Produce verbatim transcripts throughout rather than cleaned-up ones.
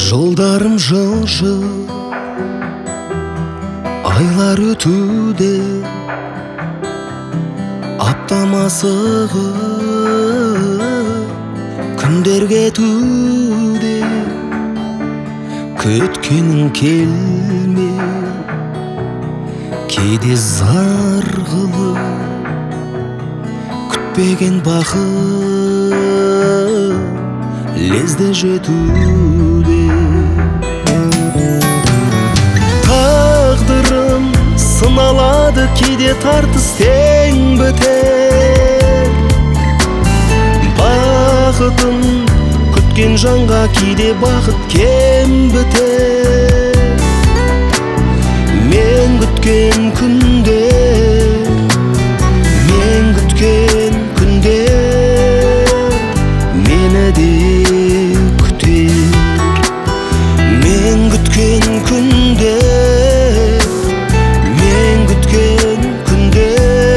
Жылдарым жылжы, айлар өтуде, аптамасығы күндер кетуде, күткенің келме, кейде зар қылып, күтпеген бақыт лезде жетуде. Тағдырым сыналады, кейде тартыс тең бітер. Бақытым күткен жанға кейде бақыт кем бітер. Мен күткен күнде, мен күткен күнде мені де күтер. Мен күткен күнде, мен күткен күнде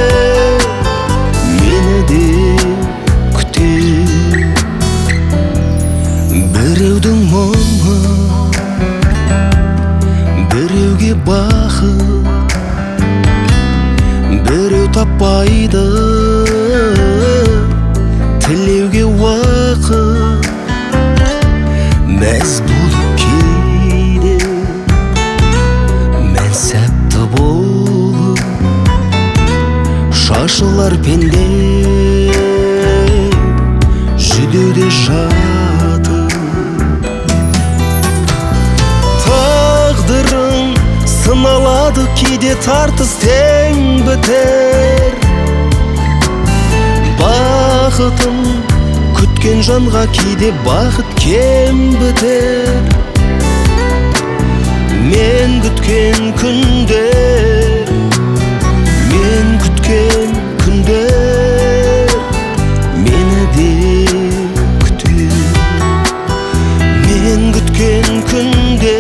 мені де күтер. Біреудің мұңы, біреуге бақыт, біреу таппайды тілеуге уақыт. Мәз болып кейде мен сәтті болып, шашылар пенде жүдеуде жатып. Тағдырың сыналады, кейде тартыс тең бітер. Бақытым күткен жанға кейде бақыт кем бітер. Мен күткен күнде, мен күткен күнде мені де күтер. Мен күткен күнде,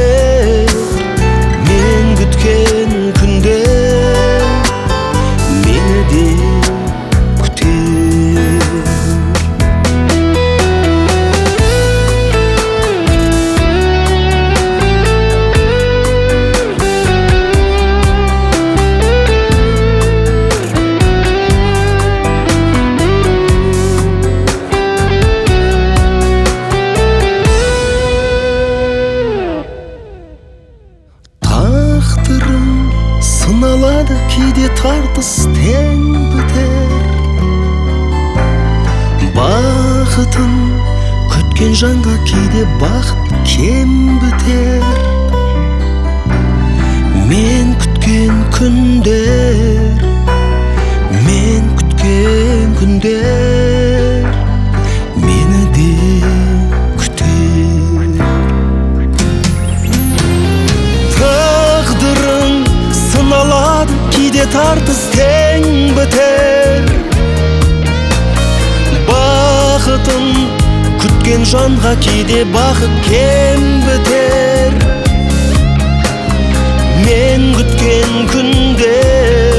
мен күткен күнде мені де сыналады, кейде тартыс тең бітер. Бақытын күткен жанға кейде бақыт кем бітер. Мен күткен күндер, мен күткен күндер мені де күтер. Тағдырың сыналады, кейде тартыс тең бітер. Бақытым күткен жанға кейде бақыт кем бітер. Мен күткен күнде